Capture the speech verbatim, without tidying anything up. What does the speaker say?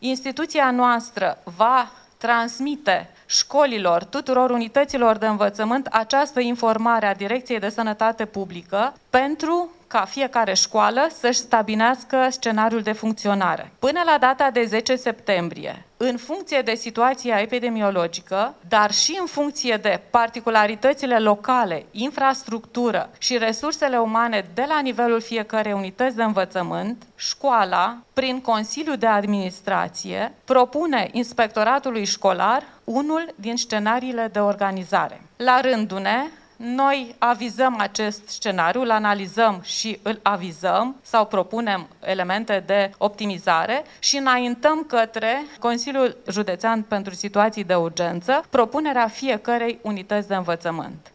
instituția noastră va transmite școlilor, tuturor unităților de învățământ această informare a Direcției de Sănătate Publică pentru ca fiecare școală să-și stabilească scenariul de funcționare. Până la data de zece septembrie, în funcție de situația epidemiologică, dar și în funcție de particularitățile locale, infrastructură și resursele umane de la nivelul fiecărei unități de învățământ, școala, prin Consiliul de Administrație, propune inspectoratului școlar unul din scenariile de organizare. La rândul ne, noi avizăm acest scenariu, îl analizăm și îl avizăm sau propunem elemente de optimizare și înaintăm către Consiliul Județean pentru Situații de Urgență propunerea fiecărei unități de învățământ.